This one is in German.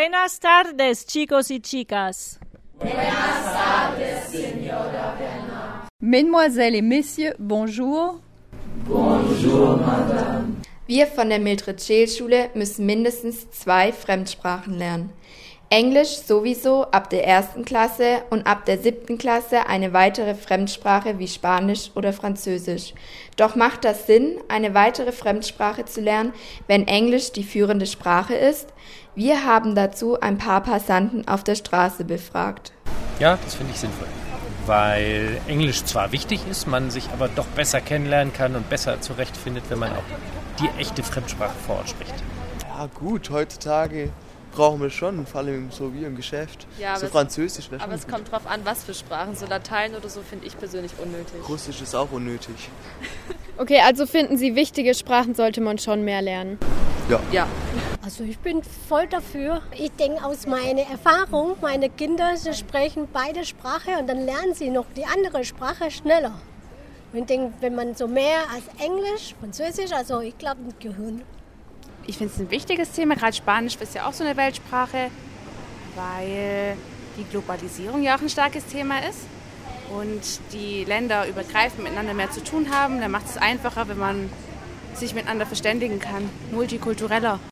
Buenas tardes, chicos y chicas. Mesdemoiselles et Messieurs, bonjour. Wir von der Mildred-Scheel-Schule müssen mindestens 2 Fremdsprachen lernen. Englisch sowieso ab der 1. Klasse und ab der 7. Klasse eine weitere Fremdsprache wie Spanisch oder Französisch. Doch macht das Sinn, eine weitere Fremdsprache zu lernen, wenn Englisch die führende Sprache ist? Wir haben dazu ein paar Passanten auf der Straße befragt. Ja, das finde ich sinnvoll, weil Englisch zwar wichtig ist, man sich aber doch besser kennenlernen kann und besser zurechtfindet, wenn man auch die echte Fremdsprache vor Ort spricht. Ja gut, heutzutage brauchen wir schon, vor allem so wie im Geschäft. Ja, so Französisch wäre schon aber es kommt drauf an, was für Sprachen. So Latein oder so finde ich persönlich unnötig. Russisch ist auch unnötig. Okay, also finden Sie, wichtige Sprachen sollte man schon mehr lernen? Ja. Also ich bin voll dafür. Ich denke aus meiner Erfahrung, meine Kinder, sie sprechen beide Sprachen und dann lernen sie noch die andere Sprache schneller. Und ich denke, wenn man so mehr als Englisch, Französisch, also ich glaube, das Gehirn. Ich finde es ein wichtiges Thema, gerade Spanisch ist ja auch so eine Weltsprache, weil die Globalisierung ja auch ein starkes Thema ist und die Länder übergreifend miteinander mehr zu tun haben. Dann macht es einfacher, wenn man sich miteinander verständigen kann, multikultureller.